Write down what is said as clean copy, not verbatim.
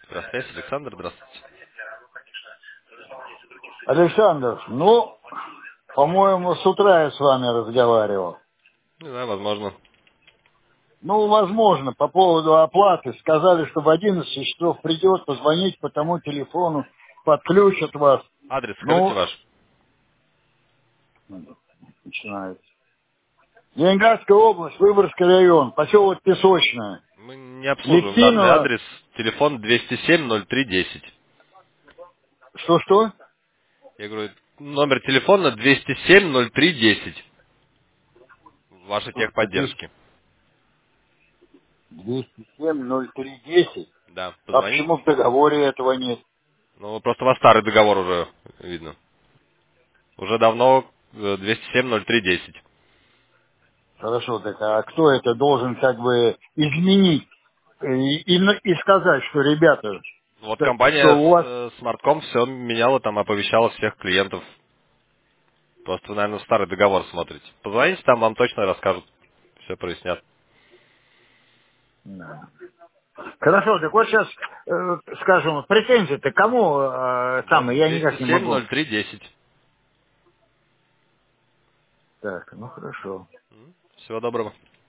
Здравствуйте, Александр, здравствуйте. Александр, ну, по-моему, с утра я с вами разговаривал. Не знаю, возможно. Ну, возможно, по поводу оплаты. Сказали, что в 11 часов придет, позвонить по тому телефону, подключат вас. Адрес скажите Ну, ваш. начинается. Ленинградская область, Выборгский район, поселок Песочное. Мы не обслуживаем данный Литвинова, адрес. Телефон 207-03-10. что-что? Я говорю, номер телефона 207-03-10. Вашей Слушайте, техподдержки. 207-03-10. Да, А позвоните. почему в договоре этого нет? Ну, просто у вас старый договор уже видно. Уже давно 207-03-10. Хорошо, так а кто это должен как бы изменить и сказать, что, ребята, Вот что компания у вас... Smartcom все меняла, там оповещала всех клиентов. Просто вы, наверное, старый договор смотрите. Позвоните, там вам точно расскажут. Все прояснят. Да. Хорошо, так вот сейчас, скажем, претензии-то кому Вот самые, я никак не могу. 207-03-10. Так, ну хорошо. Всего доброго.